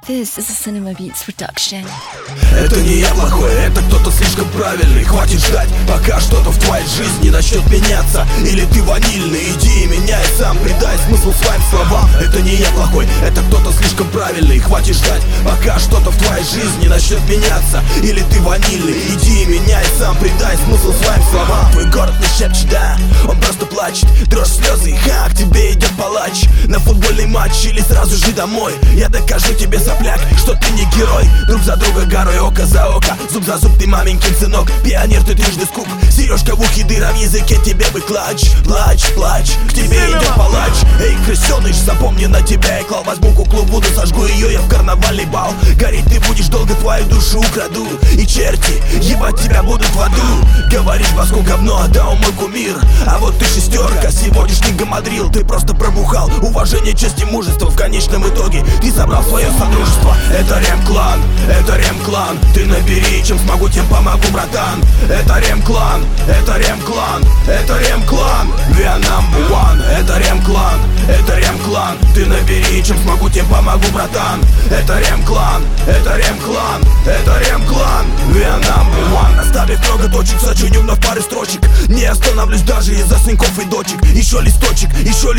This is a Cinema Beats production. Это не я плохой, это кто-то слишком правильный. Хватит ждать, пока что-то в твоей жизни начнет меняться. Или ты ванильный, иди и меняй сам, придай смысл своим словам. Это не я плохой, это кто-то слишком правильный. Хватит ждать, пока что-то в твоей жизни начнет меняться. Или ты ванильный, иди и меняй сам, придай смысл своим словам. Твой город не шепчет, да, он просто плачет. Дрожь слезы, ха, к тебе идет палач. На футбольный матч или сразу же домой. Я докажу тебе, сопляк, что ты не герой. Друг за друга горой, око за око, зуб за зуб, ты маменькин сынок. Пионер, ты трижды скуп, сережка в ухе, дыра в языке, тебе бы клач. Плачь, плачь, к тебе идет палач. Эй, крысеныш, запомни, на тебя я клал. Возьму куклу, буду, сожгу ее я в карнавальный бал. Гореть ты будешь долго, твою душу украду. И черти, ебать тебя будут в аду. Говоришь, баску говно, да он мой кумир. А вот ты шестерка, сегодняшний гамадрил. Ты просто пробухал, уважение, честь и мужество. В конечном итоге ты собрал свое содружество. Это Рем-клан, это Рем-клан. Ты набери, чем смогу, тем помогу, братан. Это Рем-клан, это Рем-клан, это Рем-клан. We are number one. Это Рем-клан, это Рем-клан. Ты набери, чем смогу, тем помогу, братан. Это Рем-клан, это Рем-клан, это Рем-клан. We are number one. Оставив много точек, сочиню вновь пары строчек. Не остановлюсь даже из-за сынков и дочек. Еще листочек,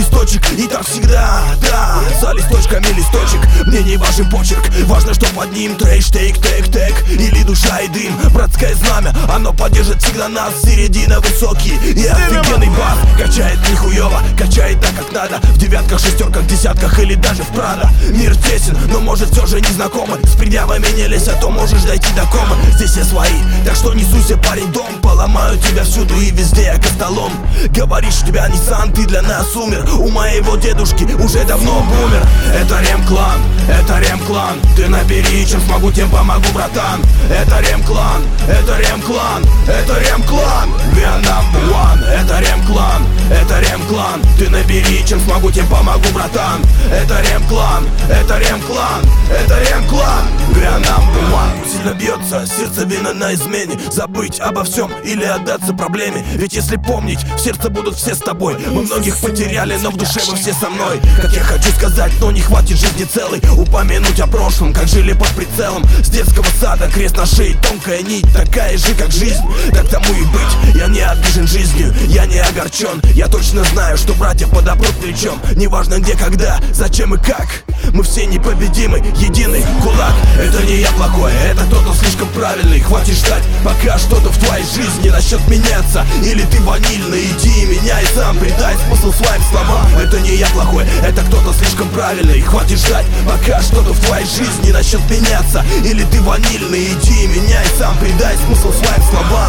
и так всегда, да. За листочками листочек, мне не важен почерк. Важно, что под ним трэш, тейк, или душа и дым. Братское знамя, оно поддержит всегда нас. Середина высокий и офигенный бас. Качает нихуево, качает так как надо. В девятках, шестерках, десятках или даже в Прадо. Мир тесен, но может все же не знакомы. С предъявами не лезь, а то можешь дойти до комы. Здесь все свои, так что не суйся, парень, дом. Поломаю тебя всюду и везде я костолом. Говоришь, у тебя Nissan, ты для нас умер. У моего дедушки уже давно бумер. Это Рем-клан, это Рем-клан. Ты набери, чем смогу, тем помогу, братан. Это Рем-клан, это Рем-клан, это Рем-клан. We are number one. Это Рем-клан, это Рем-клан. Ты набери, чем смогу, тем помогу, братан. Это Рем-клан, это Рем-клан, это Рем-клан. We are number one. Сильно бьется сердцевина на измене. Забыть обо всем или отдаться проблеме. Ведь если помнить, в сердце будут все с тобой. Мы многих потеряли, но в душе вы все со мной. Как я хочу сказать, но не хватит жизни целой. Упомянуть о прошлом, как жили под прицелом. С детского сада крест на шее, тонкая нить, такая же, как жизнь. Так тому и быть, я не обижен жизнью, я не огорчен. Я точно знаю, что братья подопрут плечом. Неважно где, когда, зачем и как, мы все непобедимы, единый кулак. Это не я плохой, это кто-то слишком правильный. Хватит ждать, пока что-то в твоей жизни начнет меняться. Или ты ванильный, иди и меняй сам, придай смысл своим словам. Это не я плохой, это кто-то слишком правильный. Хватит ждать, пока что-то в твоей жизни начнет меняться. Или ты ванильный, иди и меняй сам, придай смысл своим словам.